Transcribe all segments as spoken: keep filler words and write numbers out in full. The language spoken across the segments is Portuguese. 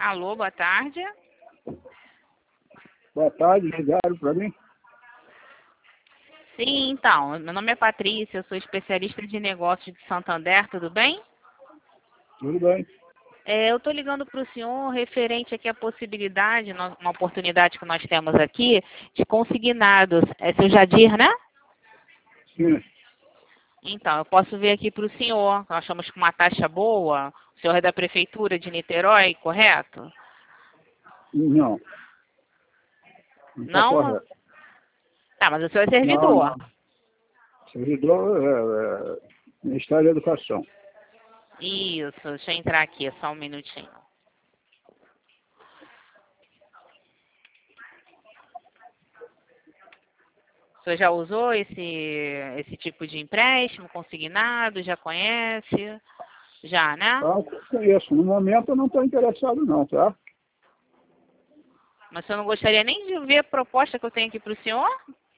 Alô, boa tarde. Boa tarde, ligaram para mim? Sim, então, meu nome é Patrícia, eu sou especialista de negócios de Santander, tudo bem? Tudo bem. É, eu estou ligando para o senhor referente aqui à possibilidade, no- uma oportunidade que nós temos aqui, de consignados. É seu Jadir, né? Sim. Então, eu posso ver aqui para o senhor, nós estamos com uma taxa boa, o senhor é da Prefeitura de Niterói, correto? Não. Não está Não? correto. Tá, mas o senhor é Não, servidor. não. Servidor é, é Ministério da Educação. Isso, deixa eu entrar aqui, só um minutinho. O senhor já usou esse, esse tipo de empréstimo consignado? Já conhece? Já, né? Ah, eu conheço. No momento eu não estou interessado não, tá? Mas o senhor não gostaria nem de ver a proposta que eu tenho aqui para o senhor?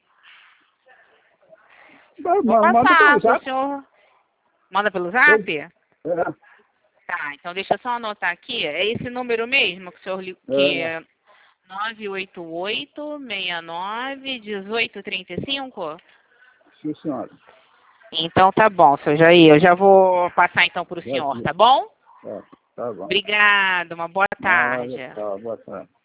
Vai, Vou ma- manda pelo passar para o zap. senhor. Manda pelo Pois- zap? É, Tá, então deixa eu só anotar aqui. É esse número mesmo que o senhor li- que é, é nove oito oito, seis nove, um oito três cinco? sim, senhora. Então tá bom, seu Jair. Eu já vou passar então para o Já senhor, vi. tá bom? É, tá bom. Obrigado, uma boa Ah, tarde. tá, boa tarde.